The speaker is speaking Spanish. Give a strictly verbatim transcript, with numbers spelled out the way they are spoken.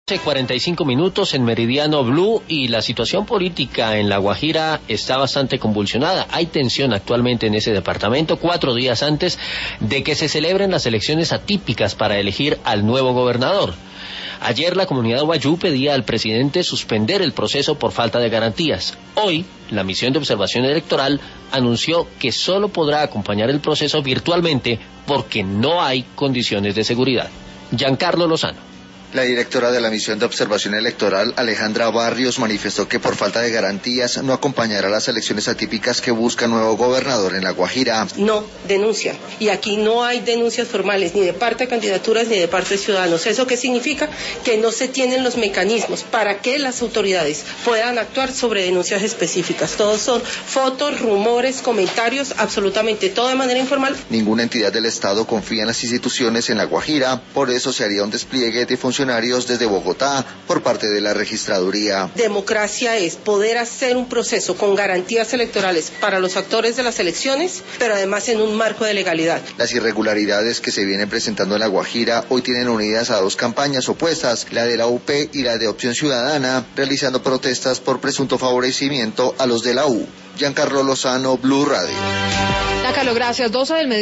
cuarenta y cinco minutos en Meridiano Blue, y la situación política en La Guajira está bastante convulsionada. Hay tensión actualmente en ese departamento, cuatro días antes de que se celebren las elecciones atípicas para elegir al nuevo gobernador. Ayer la comunidad Wayuu pedía al presidente suspender el proceso por falta de garantías. Hoy, la misión de observación electoral anunció que solo podrá acompañar el proceso virtualmente porque no hay condiciones de seguridad. Giancarlo Lozano. La directora de la misión de observación electoral, Alejandra Barrios, manifestó que por falta de garantías no acompañará las elecciones atípicas que busca nuevo gobernador en La Guajira. No, denuncia. Y aquí no hay denuncias formales, ni de parte de candidaturas, ni de parte de ciudadanos. ¿Eso qué significa? Que no se tienen los mecanismos para que las autoridades puedan actuar sobre denuncias específicas. Todos son fotos, rumores, comentarios, absolutamente todo de manera informal. Ninguna entidad del Estado confía en las instituciones en La Guajira, por eso se haría un despliegue de funcionarios desde Bogotá por parte de la registraduría. Democracia es poder hacer un proceso con garantías electorales para los actores de las elecciones, pero además en un marco de legalidad. Las irregularidades que se vienen presentando en La Guajira hoy tienen unidas a dos campañas opuestas, la de la U P y la de Opción Ciudadana, realizando protestas por presunto favorecimiento a los de la U. Giancarlo Lozano, Blue Radio. Giancarlo, gracias. doce del mediodía.